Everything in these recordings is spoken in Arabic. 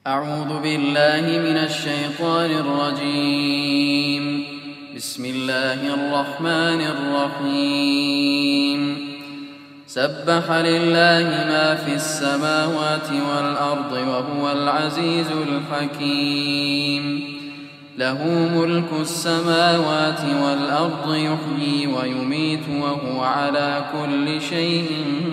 أعوذ بالله من الشيطان الرجيم. بسم الله الرحمن الرحيم. سبح لله ما في السماوات والأرض وهو العزيز الحكيم. له ملك السماوات والأرض يحيي ويميت وهو على كل شيء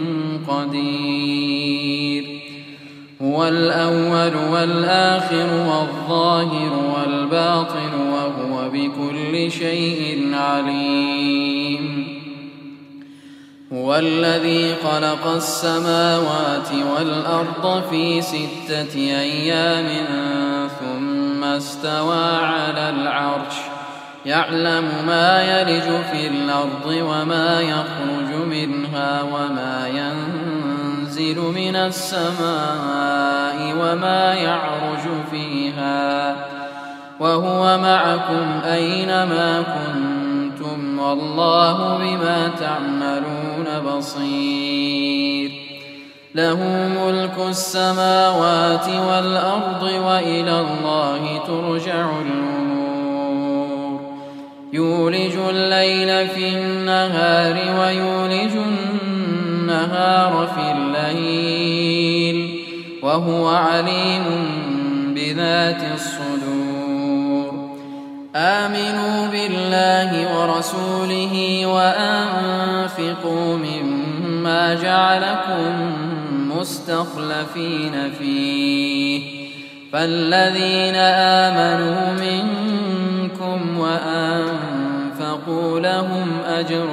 قدير. هو الأول والآخر والظاهر والباطن وهو بكل شيء عليم. هو الذي خلق السماوات والأرض في 6 أيام ثم استوى على العرش يعلم ما يلج في الأرض وما يخرج منها وما ينزل من السماء وما يعرج فيها وهو معكم أينما كنتم والله بما تعملون بصير. له ملك السماوات والأرض وإلى الله ترجع الأمور. يولج الليل في النهار ويولج النهار في الليل وهو عليم بذات الصدور. آمنوا بالله ورسوله وأنفقوا مما جعلكم مستخلفين فيه فالذين آمنوا منكم وأنفقوا لهم أجر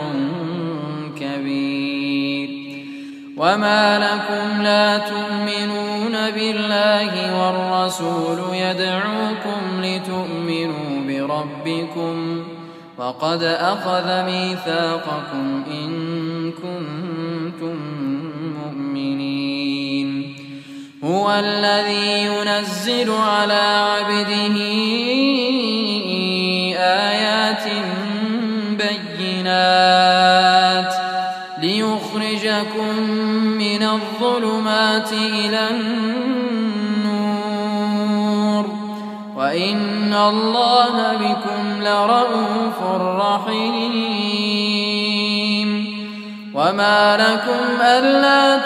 كبير. وما لكم لا تؤمنون بالله والرسول يدعوكم لتؤمنوا بربكم وقد أخذ ميثاقكم إن كنتم مؤمنين. هو الذي ينزل على عبده آيات بينات ليخرجكم من الظلمات إلى النور وإن الله بكم لرءوف رحيم. وما لكم ألا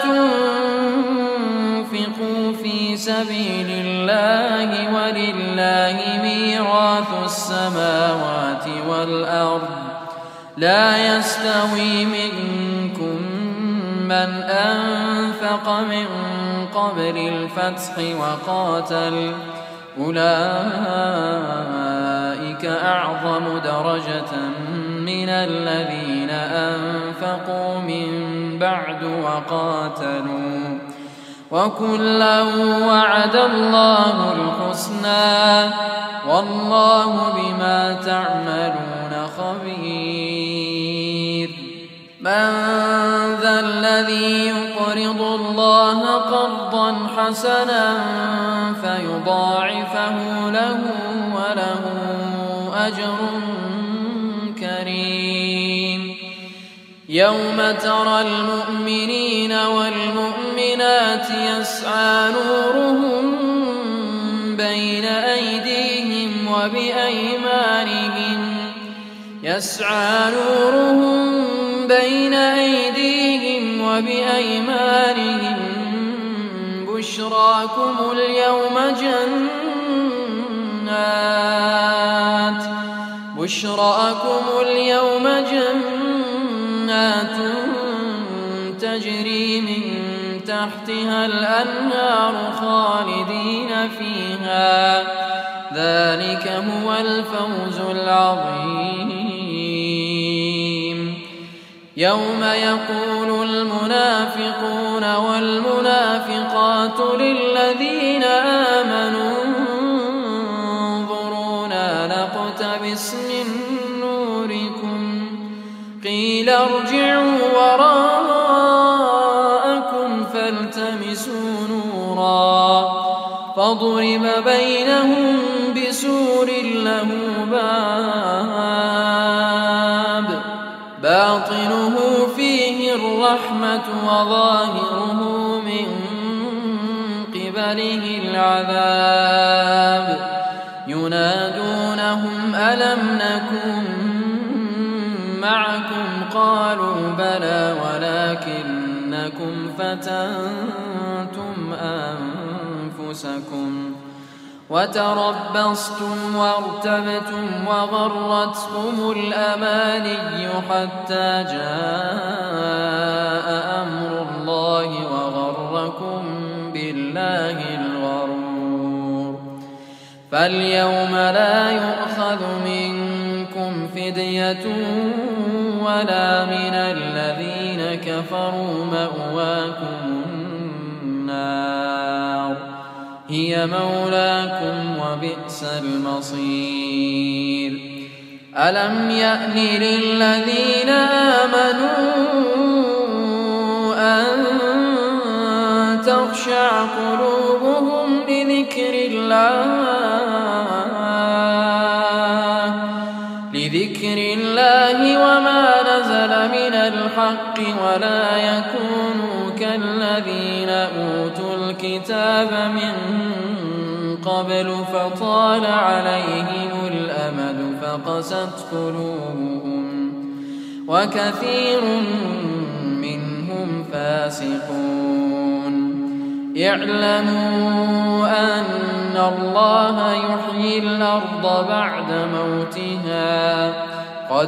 تنفقوا في سبيل الله ولله ميراث السماوات والأرض لا يستوي منكم من أنفق من قبل الفتح وقاتل أولئك أعظم درجة من الذين أنفقوا من بعد وقاتلوا وكلا وعد الله الحسنى والله بما تعملون خبير. من ذا الذي يقرض الله قرضا حسنا فيضاعفه له وله أجر كريم. يوم ترى المؤمنين والمؤمنات يسعى نورهم بين أيديهم وبأيمانهم بشراكم اليوم جنات تجري من تحتها الأنهار خالدين فيها ذلك هو الفوز العظيم. يوم يقول المنافقون والمنافقات للذين آمنوا انظرونا نقتبس من نوركم قيل ارجعوا وراءكم فالتمسوا نورا فضرب بينهم بسور له باب باطنه فيه الرحمة وظاهره من قبله العذاب ينادونهم ألم نكن معكم قالوا بلى ولكنكم فتنتم أنفسكم وتربصتم وارتبتم وغرتكم الأماني حتى جاء أمر الله وغركم بالله الغرور فاليوم لا يؤخذ منكم فدية ولا من الذين كفروا مأواكم النار هي مولاكم وبئس المصير ألم يأن للذين آمنوا أن تخشع قلوبهم لذكر الله وما نزل من الحق ولا يكونوا كالذين أوتوا الكتاب من قبل فطال عليهم الأمد فقست قلوبهم وكثير منهم فاسقون اعلموا أن الله يحيي الأرض بعد موتها قد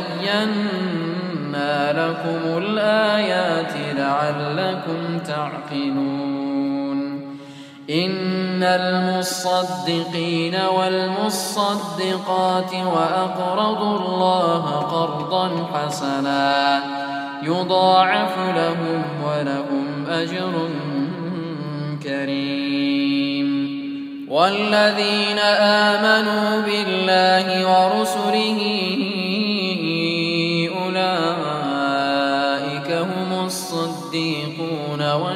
بينا لكم الآيات لعلكم تعقلون إن المصدقين والمصدقات وأقرضوا الله قرضا حسنا يضاعف لهم ولهم أجر كريم والذين آمنوا بالله ورسله أولئك هم الصديقون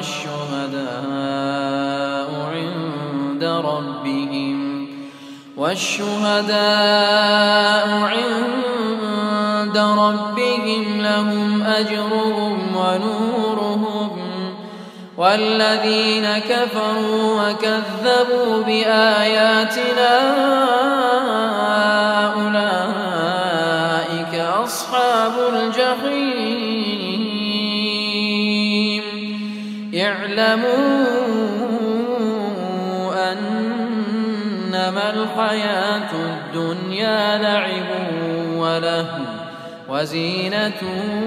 والشهداء عند ربهم لهم أجرهم ونورهم والذين كفروا وكذبوا بآياتنا أولئك أصحاب الجحيم اعلموا أنما الحياة الدنيا لعب ولهو وزينة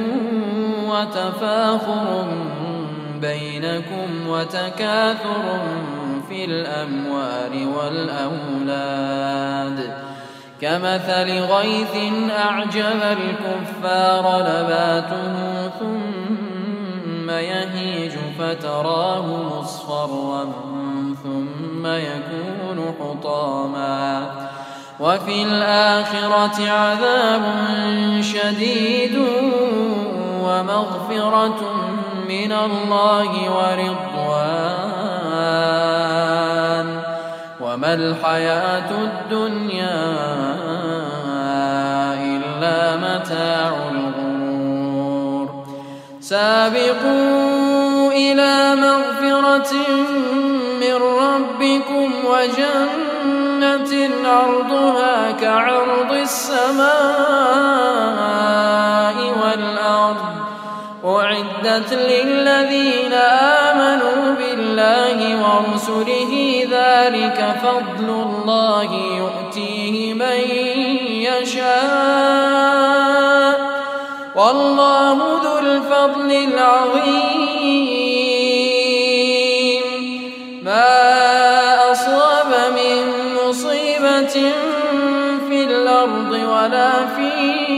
وتفاخر بينكم وتكاثر في الأموال والأولاد كمثل غيث أعجب الكفار نباته ثم يهيج فتراه مصفرا ثم يكون حطاما وفي الآخرة عذاب شديد ومغفرة من الله ورضوان وما الحياة الدنيا إلا متاع الغرور سابقوا إلى مغفرة من ربكم وجنة عرضها كعرض السماء والأرض أعدت للذين آمنوا بالله ورسله ذلك فضل الله يؤتيه من يشاء والله ذو الفضل العظيم ما أصاب من مصيبة في الأرض ولا في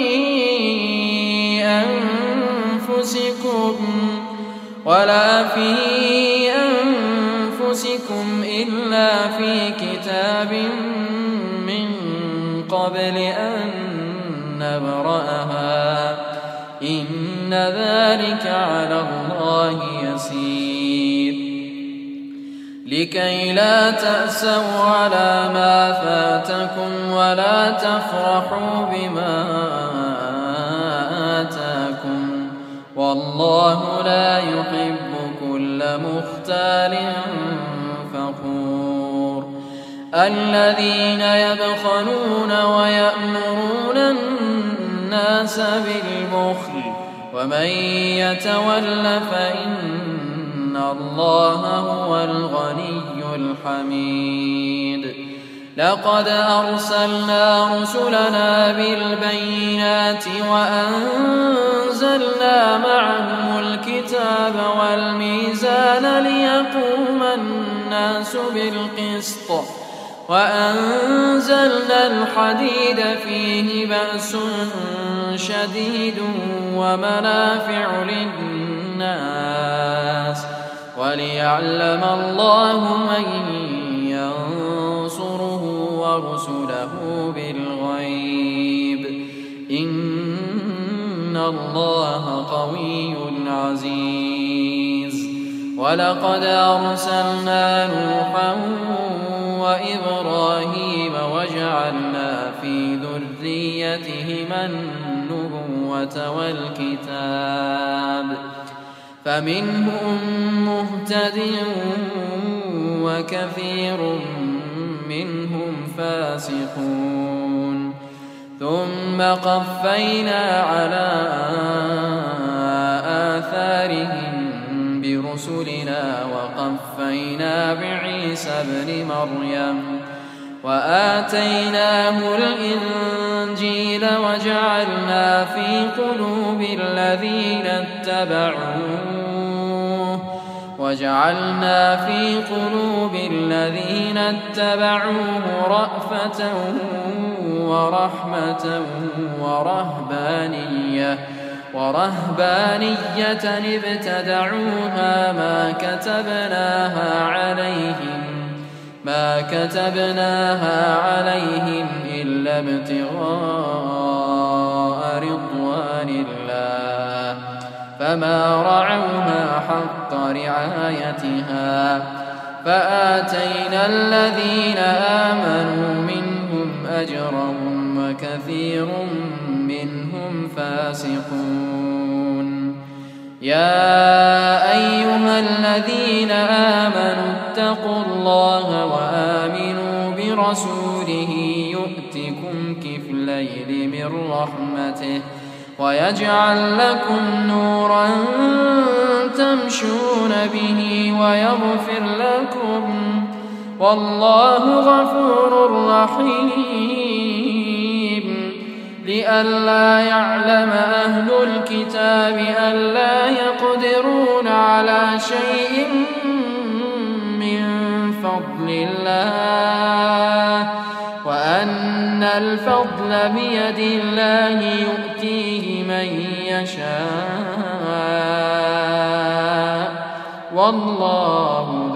أنفسكم إلا في كتاب من قبل أن نبرأها إن ذلك على الله يسير لكي لا تأسوا على ما فاتكم ولا تفرحوا بما آتاكم والله لا يحب كل مختال فخور الذين يبخلون ويأمرون الناس بالبخل ومن يتول فإن الله هو الغني الحميد لقد أرسلنا رسلنا بالبينات وأنزلنا معهم الكتاب والميزان ليقوم الناس بالقسط وأنزلنا الحديد فيه بأس شديد ومنافع للناس وليعلم الله من ينصره ورسله بالغيب إن الله قوي عزيز ولقد أرسلنا نوحا وإبراهيم وجعلنا في ذريتهما النبوة والكتاب فمنهم مهتد وكثير منهم فاسقون ثم قفينا على آثارهم برسلنا وقفينا بعيسى ابن مريم وآتيناه الإنجيل وجعلنا في قلوب الذين اتبعوه رأفة ورحمة ورهبانية ابتدعوها ما كتبناها عليهم إلا ابتغاء رضوان الله فما رعوها حق رعايتها فآتينا الذين آمنوا منهم أجرهم وكثير منهم فاسقون يا أيها الذين آمنوا اتقوا الله وآمنوا برسوله يؤتكم كفلين من رحمته ويجعل لكم نورا تمشون به ويغفر لكم والله غفور رحيم لئلا يعلم أهل الكتاب ألا يقدرون على شيء من فضل الله وأن الفضل بيد الله يؤتيه من يشاء والله